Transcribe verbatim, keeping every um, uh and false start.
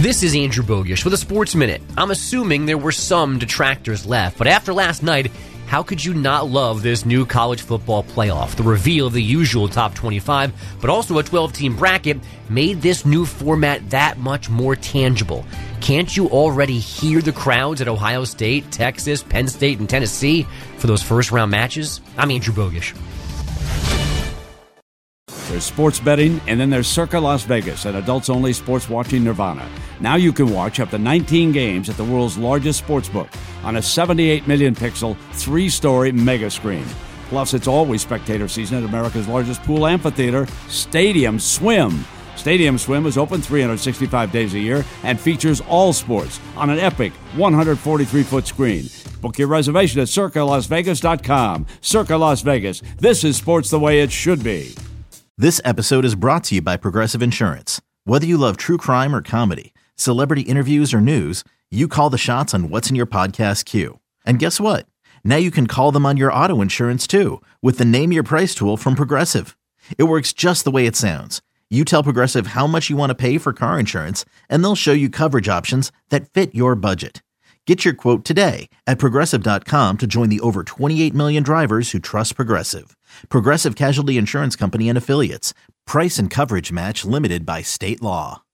This is Andrew Bogish with a Sports Minute. I'm assuming there were some detractors left, but after last night, how could you not love this new college football playoff? The reveal of the usual top twenty-five, but also a twelve-team bracket, made this new format that much more tangible. Can't you already hear the crowds at Ohio State, Texas, Penn State, and Tennessee for those first-round matches? I'm Andrew Bogish. There's sports betting, and then there's Circa Las Vegas, an adults-only sports-watching nirvana. Now you can watch up to nineteen games at the world's largest sportsbook on a seventy-eight million pixel, three-story mega screen. Plus, it's always spectator season at America's largest pool amphitheater, Stadium Swim. Stadium Swim is open three hundred sixty-five days a year and features all sports on an epic one hundred forty-three foot screen. Book your reservation at circa las vegas dot com. Circa Las Vegas. This is sports the way it should be. This episode is brought to you by Progressive Insurance. Whether you love true crime or comedy, celebrity interviews or news, you call the shots on what's in your podcast queue. And guess what? Now you can call them on your auto insurance too with the Name Your Price tool from Progressive. It works just the way it sounds. You tell Progressive how much you want to pay for car insurance, and they'll show you coverage options that fit your budget. Get your quote today at progressive dot com to join the over twenty-eight million drivers who trust Progressive. Progressive Casualty Insurance Company and Affiliates. Price and coverage match limited by state law.